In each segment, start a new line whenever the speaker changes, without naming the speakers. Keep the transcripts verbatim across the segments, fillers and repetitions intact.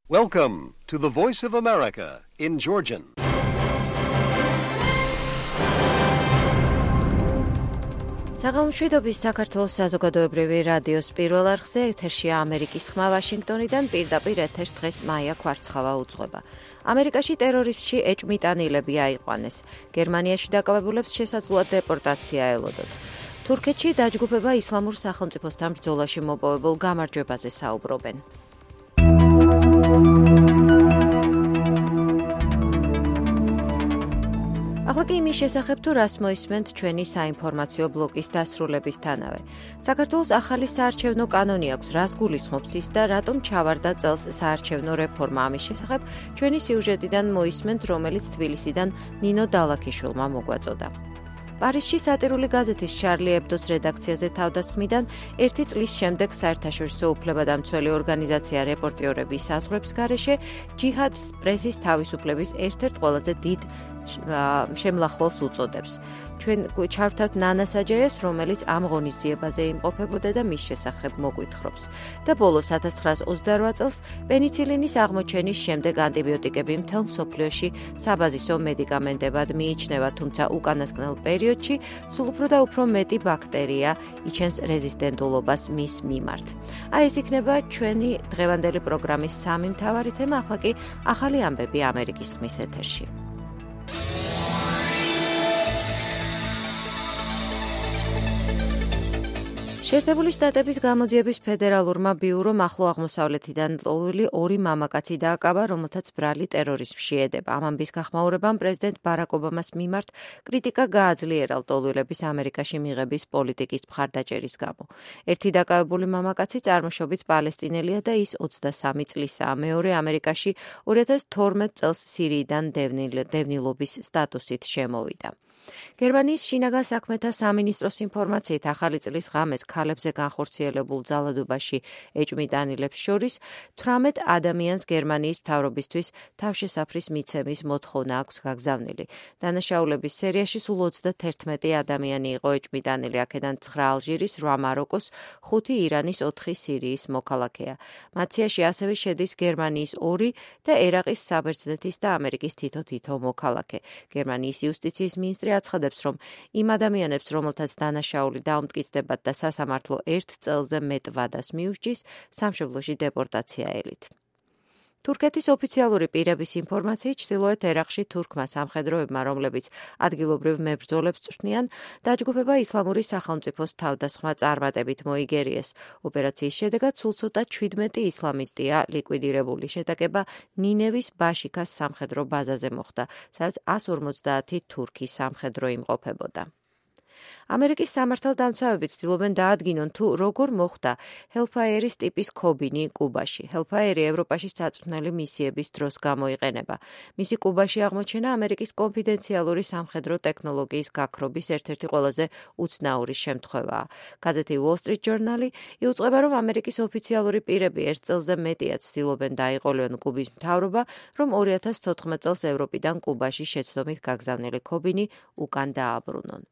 Welcome to the Voice of America in Georgian.
საღამოშვიდობის საქართველოს საზოგადოებრივი რადიოს პირველ არხზე ეთერშია ამერიკის ხმა ვაშინგტონიდან პირდაპირ ეთერს დღეს მაია კვარცხავა უძღვება. ამერიკაში ტერორიზმში ეჭვმიტანილები აიყვანეს. გერმანიაში დაკავებულებს შესაძლოა დეპორტაცია ელოდოთ. თურქეთში დაჯგუფება ისლამურ სახელმწიფოსთან ბრძოლაში მოპოვებულ გამარჯვებაზე საუბრობენ. ახლა კი იმის შესახებ თუ რას მოისმენთ ჩვენი საინფორმაციო ბლოკის დასრულებისთანავე. საქართველოს ახალი საარჩევნო კანონი აქვს, რას გულისხმობს ის და რატომ ჩავარდა წელს საარჩევნო რეფორმა. ამის შესახებ ჩვენი სიუჟეტიდან მოისმენთ, რომელიც თბილისიდან ნინო დალაქიშვილმა მოგვაწოდა. პარიზში სატირული გაზეთის შარლი ებდოს რედაქციაზე თავდასხმიდან ერთი წლის შემდეგ საერთაშორისო უფლებადამცველი ორგანიზაცია რეპორტიორების საზღვრების გარეშე ჯიჰად პრესის თავისუფლების ერთ-ერთ ყველაზე დიდ შემლახველს უწოდებს. ჩვენ ჩავთავთ ნანა საჯაიას, რომელიც ამ ღონისძიებაზე იმყოფებოდა და მის შესახებ მოგვითხრობს. და ბოლოს ათას ცხრაას ოცდაორ წელს პენიცილინის აღმოჩენის შემდეგ ანტიბიოტიკები მთელ მსოფლიოში საბაზისო მედიკამენტებად მიიჩნევა, თუმცა უკანასკნელ პერიოდში სულ უფრო და უფრო მეტი ბაქტერია იჩენს რეზისტენტულობას მის მიმართ. აი ეს იქნება ჩვენი დღევანდელი პროგრამის სამი მთავარი თემა, ახლა კი ახალი ამბები ამერიკის ხმის ეთერში. შეერთებული შტატების გამოძიების ფედერალურმა ბიურომ ახლო აღმოსავლეთიდან ლოვლი ორი მამაკაცი დააკავა, რომელთაც ბრალი ტერორიზმში ედება. ამ ამბის გახმაურებამ პრეზიდენტ ბარაკ ობამას მიმართ კრიტიკა გააძლიერა ლტოლვილების ამერიკაში მიღების პოლიტიკის მხარდაჭერის გამო. ერთი დაკავებული მამაკაცი წარმოშობით პალესტინელია და ის ოცდასამი წლისაა. მეორე ამერიკაში ორი ათას თორმეტ წელს სირიიდან დევნილობის სტატუსით შემოვიდა. გერმანიის შინაგან საქმეთა სამინისტროს ინფორმაციით ახალი წლის ღამეს ქალებზე განხორციელებულ ძალადობაში ეჭვმიტანილებს შორის თვრამეტ ადამიანს გერმანიის მთავრობისთვის თავშესაფრის მიცემის მოთხოვნა აქვს გაგზავნილი. დანაშაულების სერიაში სულ ოცდაათერთმეტი ადამიანი იყო ეჭვმიტანილი, აქედან ცხრა ალჟირის, რვა მაროკოს, ხუთი ირანის, ოთხი სირიის მოქალაქეა. მათ სიაში ასევე შედის გერმანიის ორი და ერაყის, საბერძნეთის და ამერიკის თითო-თითო მოქალაქე. გერმანიის იუსტიციის მინისტრი აცხადებს, რომ იმ ადამიანებს, რომელთაც დანაშაული დაუმტკიცდებათ და სასამართლო ერთ წელზე მეტ ვადას მიუსჯის, სამშობლოში დეპორტაცია ელით. თურქეთის ოფიციალური პირების ინფორმაციით, ჩრდილოეთ ერაყში თურქმა სამხედროებმა, რომლებიც ადგილობრივ მებრძოლებს წვრთნიან, დაჯგუფება ისლამური სახელმწიფოს თავდასხმა წარმატებით მოიგერიეს. ოპერაციის შედეგად სულ ცოტა ჩვიდმეტი ისლამისტია ლიკვიდირებული. შეტაკება ნინევის ბაშიქას სამხედრო ბაზაზე მოხდა, სადაც ასს ორმოცდაათი თურქი სამხედრო იმყოფებოდა. ამერიკის სამართალდამცავები ცდილობენ დაადგინონ, თუ როგორ მოხდა ჰელფაერის ტიპის ქობინი კუბაში. ჰელფაერი ევროპაში საწვრთნელი მისიების დროს გამოიყენება. მისი კუბაში აღმოჩენა ამერიკის კონფიდენციალური სამხედრო ტექნოლოგიის გაქრობის ერთ-ერთი ყველაზე უცნაური შემთხვევაა. გაზეთი Wall Street Journal იუწყება, რომ ამერიკის ოფიციალური პირები ერთ წელზე მეტია ცდილობენ დაიყოლონ კუბის მთავრობა, რომ ორი ათას თოთხმეტ წელს ევროპიდან კუბაში შეცდომით გაგზავნილი ქობინი უკან დააბრუნონ.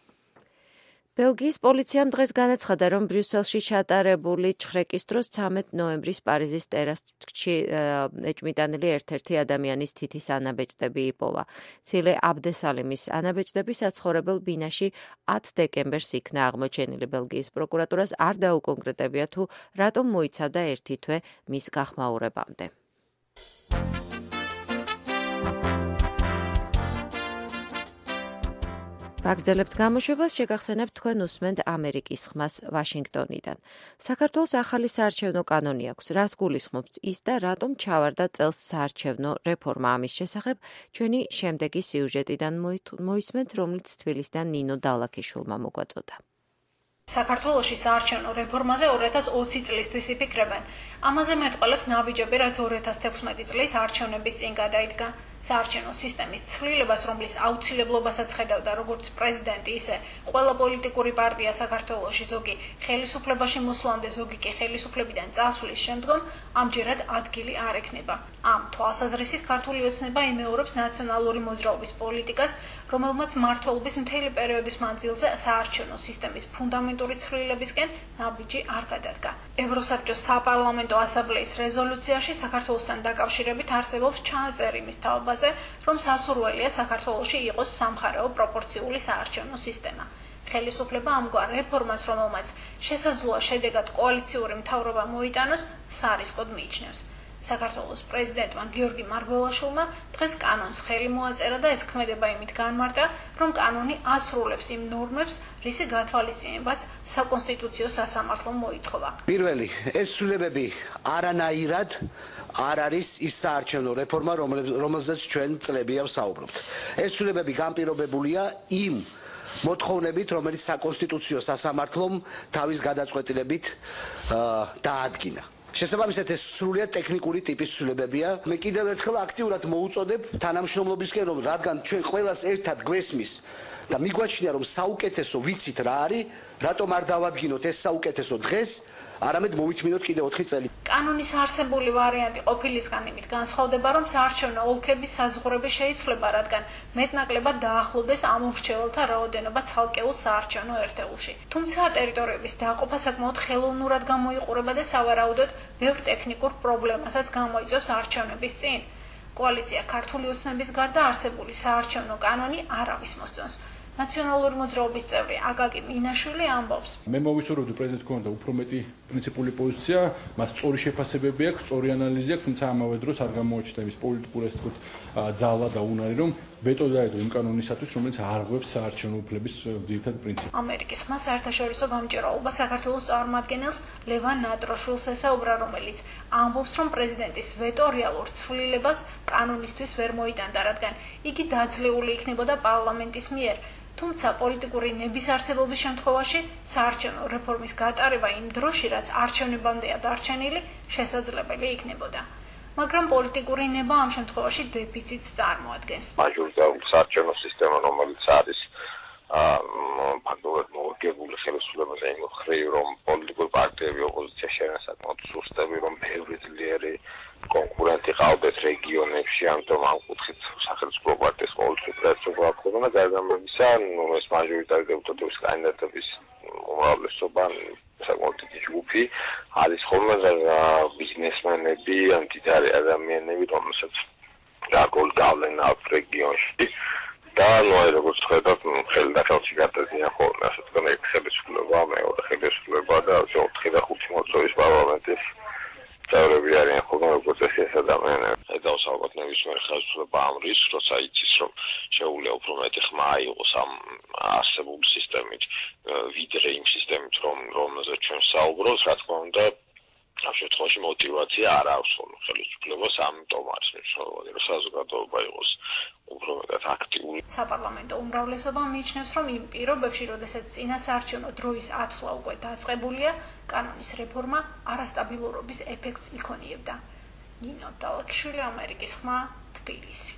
ბელგიის პოლიციამ დღეს განაცხადა, რომ ბრიუსელში ჩატარებული ჩხრეკის დროს ცამეტ ნოემბრის პარიზის ტერასში ეჭვმიტანილი ერთ-ერთი ადამიანის თითის ანაბეჭდები იპოვა. სილე აბდესალიმის ანაბეჭდები საცხოვრებელ ბინაში ათ დეკემბერს იქნა აღმოჩენილი. ბელგიის პროკურატურას არ დაუკონკრეტებია, თუ რატომ მოიცადა ერთი თვე მის გახმაურებამდე. ვაგრძელებთ გამოშვებას, შეგახსენებთ თქვენ უსმენთ ამერიკის ხმას ვაშინგტონიდან. საქართველოს ახალი საარჩევნო კანონი აქვს, რას გულისხმობს ის და რატომ ჩავარდა წელს საარჩევნო რეფორმა. ამის შესახებ ჩვენი შემდეგი სიუჟეტიდან მოისმენთ, რომელიც თბილისიდან ნინო დალაქიშვილმა მოგვაწოდა.
საქართველოში საარჩევნო რეფორმაზე ორი ათას ოცი წლისთვის იფიქრებენ. ამაზე მეტყველებს ნაბიჯები, რაც ორი ათას თექვსმეტი წლის არჩევნების წინ გადაიდგა. საარჩევნო სისტემის ცვლილებას, რომლის აუცილებლობასაც ხედავდა როგორც პრეზიდენტი, ისე ყველა პოლიტიკური პარტია საქართველოში, ზოგი ხელისუფლებაში მოსვლამდე, ზოგი კი ხელისუფლებიდან წასვლის შემდგომ, ამჯერად ადგილი არ ექნება. ამ თვალსაზრისით ქართული ოცნება იმეორებს ნაციონალური მოძრაობის პოლიტიკას, რომელმაც მმართველობის მთელი პერიოდის მანძილზე საარჩევნო სისტემის ფუნდამენტური ცვლილებისკენ ნაბიჯი არ გადადგა. ევროსაბჭოს საპარლამენტო ასამბლეის რეზოლუციაში საქართველოსთან დაკავშირებით არსებობს ჩანაწერი მის თაობაზე, რომ სასურველია საქართველოში იყოს სამხარეო პროპორციული საარჩევნო სისტემა. ხელისუფლება ამგვარ რეფორმას, რომელმაც შესაძლოა შედეგად კოალიციური მთავრობა მოიტანოს, სარისკოდ მიიჩნევს. საქართველოს პრეზიდენტმა გიორგი მარგველაშვილმა დღეს კანონს ხელი მოაწერა და ეს ქმედება იმით განმარტა, რომ კანონი ასრულებს იმ ნორმებს, რისი გათვალისწინებაც საკონსტიტუციო სასამართლომ მოითხოვა.
პირველი, ეს ცვლილებები არანაირად არ არის ის საარჩევნო რეფორმა, რომელზეც ჩვენ წლებია ვსაუბრობთ. ეს ცვლილებები განპირობებულია იმ მოთხოვნებით, რომელიც საკონსტიტუციო სასამართლომ თავის გადაწყვეტილებით დაადგინა. შესაბამისად ეს სრულიად ტექნიკური ტიპის ცვლილებებია. მე კიდევ ერთხელ აქტიურად მოუწოდებ თანამშრომლობისკენ, რომ რადგან ჩვენ ყველას ერთად გვესმის და მიგვაჩნია, რომ საუკეთესო ვიცით რა არის, რატომ არ დავადგინოთ ეს საუკეთესო დღეს, არამედ მოვითმინოთ კიდევ ოთხი წელი.
კანონის არსებული ვარიანტი ყოფილისგან იმით განსხვავდება, რომ საარჩევნო ოლქების საზღვრები შეიცვლება, რადგან მეტნაკლებად დაახლოვდეს ამორჩეველთა რაოდენობა ცალკეულ საარჩევნო ერთეულში. თუმცა ტერიტორიების დაყოფა საკმაოდ ხელოვნურად გამოიყურება და სავარაუდოდ ბევრ ტექნიკურ პრობლემასაც გამოიწვევს არჩევნების წინ. კოალიცია ქართული ოცნების გარდა არსებული საარჩევნო კანონი არავის მოსწონს. ნაციონალური მოძრაობის წევრი აკაკი მინაშვილი ამბობს.
მე მოვისურვებდი პრეზიდენტს ქონდა უფრო მეტი პრინციპული პოზიცია, მას სწორი შეფასებები აქვს, სწორი ანალიზი აქვს, თუმცა ამავე დროს არ გამოაჩნდა იმის პოლიტიკური ასე ვთქვათ ძალა და უნარი, რომ ვეტო დაედო იმ კანონისათვის, რომელიც არღვევს საარჩევნო უფლების ძირითად პრინციპს.
ამერიკის ხმა საერთაშორისო გამჭირვალობა საქართველოს წარმომადგენელს ლევან ნატროშვილს ესაუბრა, რომელიც ამბობს, რომ პრეზიდენტის ვეტო რეალურ ცვლილებას კანონისთვის ვერ მოიტანდა, რადგან იგი დაძლეული იქნებოდა პარლამენტის მიერ. თუმცა პოლიტიკური ნების არსებობის შემთხვევაში საარჩევნო რეფორმის გატარება იმ დროში, რაც არჩევნებამდეა დარჩენილი, შესაძლებელი იქნებოდა. მაგრამ პოლიტიკური ნება ამ შემთხვევაში დეფიციტს წარმოადგენს.
მაჟორიტარული საარჩევნო სისტემა, რომელიც არის ფაქტობრივად მორგებული ხელისუფლებაზე იმ მხრივ, რომ პოლიტიკური პარტიები ოპოზიციაში არიან საკმაოდ სუსტები, რომ ბევრი ძლიერი კონკურენტი ყავდეს რეგიონებში, ამიტომ ამ კუთხით სახელმწიფო პარტიის ყოველთვის პრეზიდენტობა აქვს და გარდამევისა, ნუ ეს მაჟორიტარი დეპუტატების კანდიდატების უმრავლესობა საკმაოდ დიდი ჯგუფი არის ხოლმე ბიზნესმენები, მდიდარი ადამიანები, რომელსაც გარკვეული გავლენა აქვს რეგიონში და ნუ როგორც ხედავთ, ხელი და ხელში გადადიან ხოლმე, ასე თქვენ ეს ხელისუფლება, მეორე ხელისუფლება და ოთხი და ხუთი მოწვევის პარლამენტის წევრები არიან ხოლმე, როგორც ეს ადამიანები. ედავს ალბათ ნებისმიერ ხელისუფლება ამ რისკს, როცა იცის, რომ შეუძლია უფრო მეტი ხმა იყოს ამ არსებული სისტემით, ვიდრე იმ სისტემით, რომ რომელზეც ჩვენ საუბრობთ, რა თქმა უნდა, ამ შემთხვევაში мотиваცია არ აქვს ხოლმე ხელისუფლებას, ამიტომ არის მნიშვნელოვანი, რომ საზოგადოება იყოს უფრო მეტად აქტიური.
საპარლამენტო უმრავლესობა მიიჩნევს, რომ იმ პირობებში, როდესაც წინა საარჩევნო დროის ათვლა უკვე დაწყებულია, კანონის რეფორმა არასტაბილურობის ეფექტს იქონიებდა. ნინო დალაკვიშვილი, ამერიკის ხმა, თბილისი.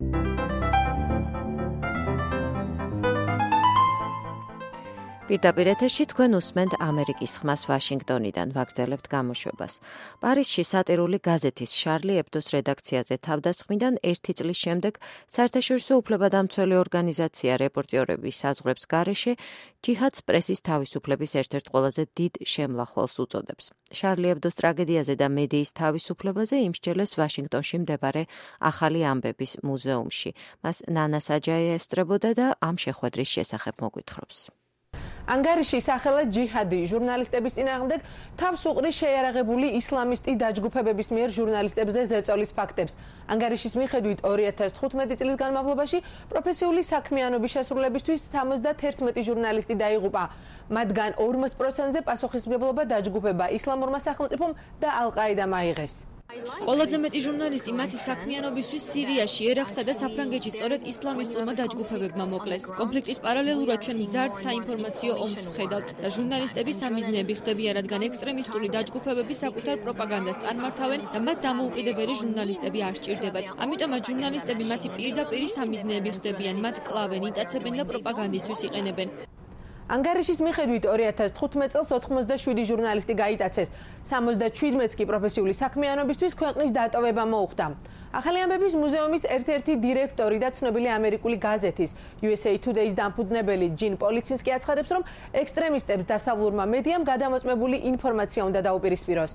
პირდაპირ ეთერში თქვენ უსმენთ ამერიკის ხმას ვაშინგტონიდან, ვაგრძელებთ გამოშვებას. პარიზში სატირული გაზეთის შარლი ებდოს რედაქციაზე თავდასხმიდან ერთი წლის შემდეგ საერთაშორისო უფლებადამცველი ორგანიზაცია რეპორტიორების საზღვრებს გარეშე ჯიჰადს პრესის თავისუფლების ერთ-ერთ ყველაზე დიდ შემლახველს უწოდებს. შარლი ებდოს ტრაგედიაზე და მედიის თავისუფლებაზე იმსჯელეს ვაშინგტონში მდებარე ახალი ამბების მუზეუმში. მას ნანა საჯაია ესწრებოდა და ამ შეხვედრის შესახებ მოგვითხრობს.
ანგარიში სახელად ჯიჰადი ჟურნალისტების წინააღმდეგ თავს უყრის შეიარაღებული ისლამისტი დაჯგუფებების მიერ ჟურნალისტებზე ზეწოლის ფაქტებს. ანგარიშის მიხედვით ორი ათას თხუთმეტი წლის განმავლობაში პროფესიული საქმიანობის შესრულებისთვის სამოცდაერთი ჟურნალისტი დაიღუპა. მათგან ორმოც პროცენტზე პასუხისმგებლობა დაჯგუფება ისლამურმა სახელმწიფომ და ალ-ყაიდამ აიღეს.
ყველაზე მეტი ჟურნალისტი მათი საქმიანობისთვის სირიაში, ერაყსა და საფრანგეთში სწორედ ისლამისტურმა დაჯგუფებებმა მოკლეს. კონფლიქტის პარალელურად ჩვენ მზარდ საინფორმაციო ომს ვხედავთ და ჟურნალისტები სამიზნეები ხდებიან, რადგან ექსტრემისტული დაჯგუფებები საკუთარ პროპაგანდას წარმართავენ და მათ დამოუკიდებელი ჟურნალისტები არ სჭირდებათ. ამიტომაც ჟურნალისტები მათი პირდაპირი სამიზნეები ხდებიან, მათ კლავენ, იტაცებენ და პროპაგანდისთვის იყენებენ.
ანგარიშის მიხედვით ორი ათას თხუთმეტ წელს ოთხმოცდაშვიდი ჟურნალისტი გაიტაცეს, სამოცდაჩვიდმეტს კი პროფესიული საქმიანობისთვის ქვეყნის დატოვება მოუხდა. ახალი ამბების მუზეუმის ერთ-ერთი დირექტორი და ცნობილი ამერიკული გაზეთის U S A Today-ის დამფუძნებელი ჯინ პოლიცინსკი აცხადებს, რომ ექსტრემისტებს დასავლურმა მედიამ გადამოწმებული ინფორმაცია უნდა დაუპირისპიროს.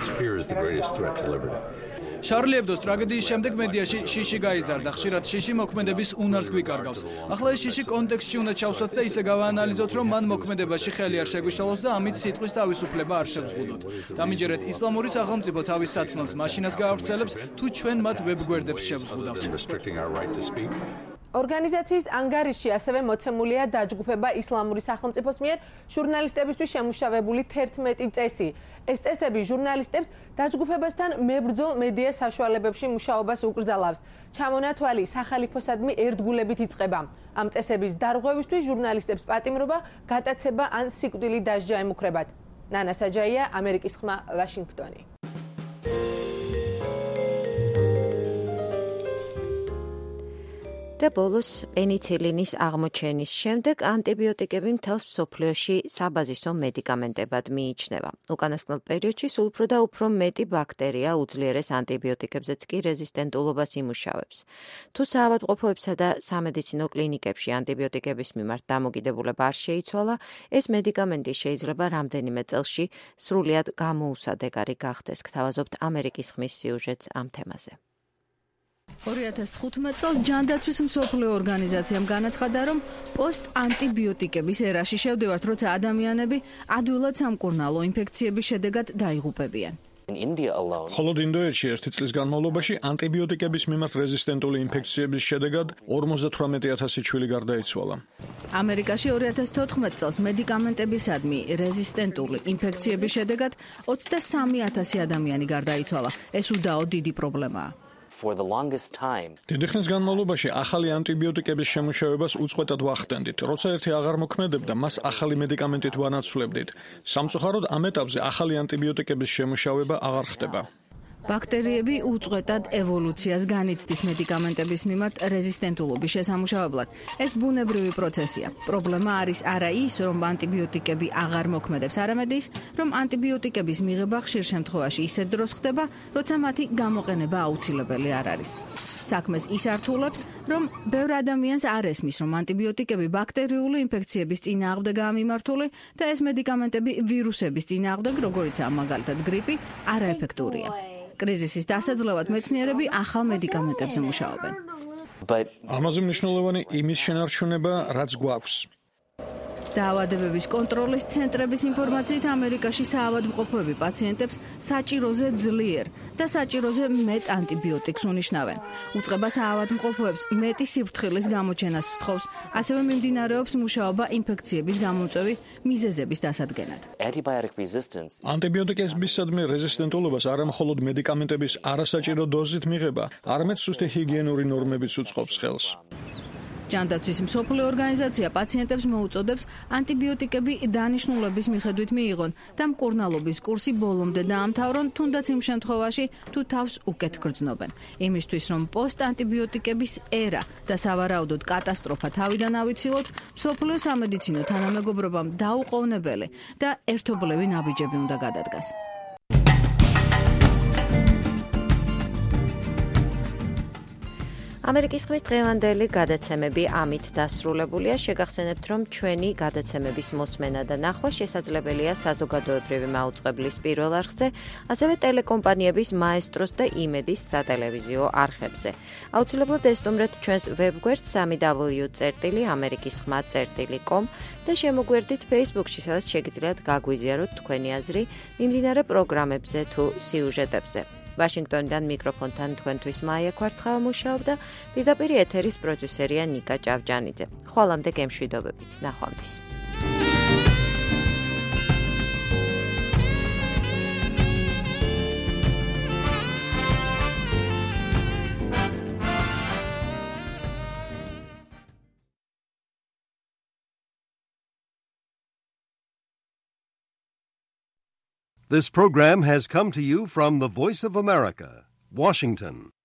შარლი ებდოს ტრაგედიის შემდეგ მედიაში შიში გაიზარდა. ხშირად შიში მოქმედების უნარს გვიკარგავს. ახლა ეს შიში კონტექსტში უნდა ჩავსვათ და ისე გავაანალიზოთ, რომ მან მოქმედებაში ხელი არ შეგვიშალოს და ამით სიტყვის თავისუფლება არ შევზღუდოთ. დამიჯერეთ, ისლამური სახელმწიფო თავის სათქმელს მაშინაც გაავრცელებს, თუ ჩვენ მათ ვებგვერდებს შევზღუდავთ.
ორგანიზაციის ანგარიშში ასევე მოცემულია დაჯგუფება ისლამური სახელმწიფოს მიერ ჟურნალისტებისთვის შემუშავებული თერთმეტი წესი. ეს წესები ჟურნალისტებს დაჯგუფებასთან მებრძოლ მედია საშუალებებში მუშაობას უკრძალავს. ჩამონათვალი სახალიფოსადმი ერთგულებით იწყება. ამ წესების დარღვევისთვის ჟურნალისტებს პატიმრობა, გატაცება ან სიკვდილი დასჯა ემუქრებათ. ნანა საჯაია, ამერიკის ხმა, ვაშინგტონი.
და ბოლოს პენიცილინის აღმოჩენის შემდეგ ანტიბიოტიკები მთელს მსოფლიოში საბაზისო მედიკამენტებად მიიჩნევა. უკანასკნელ პერიოდში სულ უფრო და უფრო მეტი ბაქტერია უძლიერეს ანტიბიოტიკებზეც კი რეზისტენტულობას იმუშავებს. თუ საავადმყოფოებსა და სამედიცინო კლინიკებში ანტიბიოტიკების მიმართ დამოკიდებულება არ შეიცვალა, ეს მედიკამენტი შეიძლება რამდენიმე წელში სრულიად გამოუსადეგარი გახდეს. გთავაზობთ ამერიკის ხმის სიუჟეტს ამ თემაზე.
ორი ათას თხუთმეტ წელს ჯანდაცვის მსოფლიო ორგანიზაციამ განაცხადა, რომ პოსტ-ანტიბიოტიკების ერაში შევდივართ, როცა ადამიანები ადვილად სამკურნალო ინფექციების შედეგად დაიღუპებიან.
მხოლოდ ინდოეთში ერთი წლის განმავლობაში ანტიბიოტიკების მიმართ რეზისტენტული ინფექციების შედეგად ორმოცდათვრამეტი ათასი ჩვილი გარდაიცვალა.
ამერიკაში ორი ათას თოთხმეტ წელს მედიკამენტებისადმი რეზისტენტული ინფექციების შედეგად ოცდასამი ათასი ადამიანი გარდაიცვალა. ეს უდაო დიდი პრობლემაა.
დიდი ხნის განმავლობაში ახალი ანტიბიოტიკების შემუშავებას უწყვეტად ვახდენდით. როცა ერთი აღარ მოქმედებდა, მას ახალი მედიკამენტით ვანაცვლებდით. სამწუხაროდ ამ ეტაპზე ახალი ანტიბიოტიკების შემუშავება აღარ ხდება.
ბაქტერიები უწყვეტად ევოლუციას განიცდის მედიკამენტების მიმართ რეზისტენტულობის შესამუშავებლად. ეს ბუნებრივი პროცესია. პრობლემა არის არა ის, რომ ანტიბიოტიკები აღარ მოქმედებს, არამედ ის, რომ ანტიბიოტიკების მიღება ხშირ შემთხვევაში ისეთ დროს ხდება, როცა მათი გამოყენება აუცილებელი არ არის. საქმეს ის ართულებს, რომ ბევრ ადამიანს არ ესმის, რომ ანტიბიოტიკები ბაქტერიული ინფექციების წინააღმდეგაა მიმართული და ეს მედიკამენტები ვირუსების წინააღმდეგ, როგორიცაა მაგალითად გრიპი, არაეფექტურია. კრიზისის დასაძლევად მეცნიერები ახალ მედიკამენტებზე მუშაობენ.
ამაზე მნიშვნელოვანი იმის შენარჩუნება, რაც გვაქვს.
დაავადებების კონტროლის ცენტრების ინფორმაციით ამერიკაში საავადმყოფოები პაციენტებს საჭიროზე ძლიერ და საჭიროზე მეტ ანტიბიოტიკს უნიშნავენ. უწყება საავადმყოფოებს მეტი სიფრთხილის გამოჩენას სთხოვს, ასევე მიმდინარეობს მუშაობა ინფექციების გამომწვევი მიზეზების დასადგენად.
ანტიბიოტიკებისადმი რეზისტენტულობას არა მხოლოდ მედიკამენტების არასაჭირო დოზით მიღება, არამედ სუსტი ჰიგიენური ნორმებიც უწყობს ხელს.
ჯანდაცვის მსოფლიო ორგანიზაცია პაციენტებს მოუწოდებს ანტიბიოტიკები დანიშნულების მიხედვით მიიღონ და მკურნალობის კურსი ბოლომდე დაამთავრონ, თუნდაც იმ შემთხვევაში, თუ თავს უკეთ გრძნობენ. იმისთვის, რომ პოსტ-ანტიბიოტიკების ერა და სავარაუდოდ კატასტროფა თავიდან ავიცილოთ, მსოფლიო სამედიცინო თანამეგობრობამ დაუყოვნებელი და ერთობლივი ნაბიჯები უნდა გადადგას.
ამერიკის ხმის დღევანდელი გადაცემები ამით დასრულებულია. შეგახსენებთ, რომ ჩვენი გადაცემების მოსმენა და ნახვა შესაძლებელია საზოგადოებრივი მაუწყებლის პირველ არხზე, ასევე ტელეკომპანიების მაესტროს და იმედის სატელევიზიო არხებზე. აუცილებლად ესტუმრეთ ჩვენს ვებგვერდს სამი დაბლიუ წერტილი ამერიკის ხმა წერტილი კომ და შემოგვერდით Facebook-ში, სადაც შეგიძლიათ გაგვიზიაროთ თქვენი აზრი მიმდინარე პროგრამებზე თუ სიუჟეტებზე. ვაშინგტონიდან მიკროფონთან თქვენთვის მაია კვარცხავა მუშაობდა, პირდაპირ ეთერის პროდიუსერია ნიკა ჭავჭანიძე. ხვალამდე გემშვიდობებით. ნახვამდის.
This program has come to you from the Voice of America, Washington.